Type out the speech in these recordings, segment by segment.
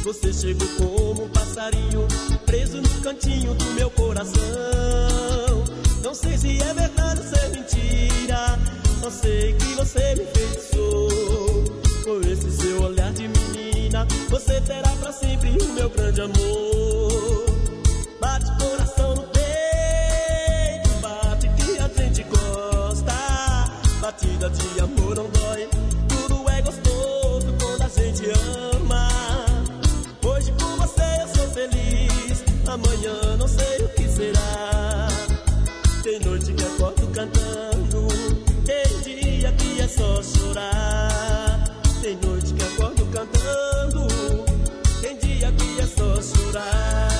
Você chegou como um passarinho preso no cantinho do meu coração. Não sei se é verdade ou se é mentira, só sei que você me enfeitiçou. Com esse seu olhar de menina, você terá pra sempre o meu grande amor. Bate coração no peito, bate que a gente gosta. Batida de amor não dói, tudo é gostoso quando a gente ama. Hoje com você eu sou feliz, amanhã não sei o que será. Tem noite que acordo cantando, tem dia que é só chorar. Tem noite que acordo cantando, tem dia que é só chorar.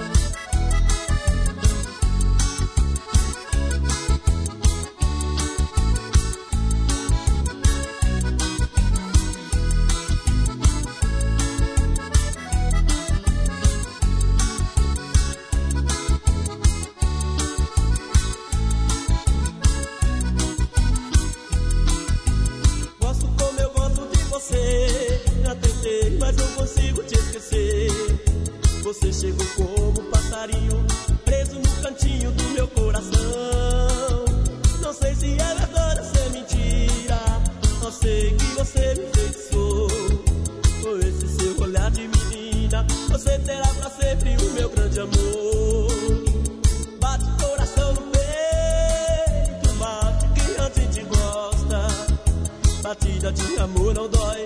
Já tentei, mas não consigo te esquecer. Você chegou como um passarinho preso no cantinho do meu coração. Não sei se é verdade ou se é mentira, só sei que você me enfeitiçou. Com esse seu olhar de menina, você terá pra sempre o meu grande amor. Bate coração no peito, bate que a gente gosta. Batida de amor não dói,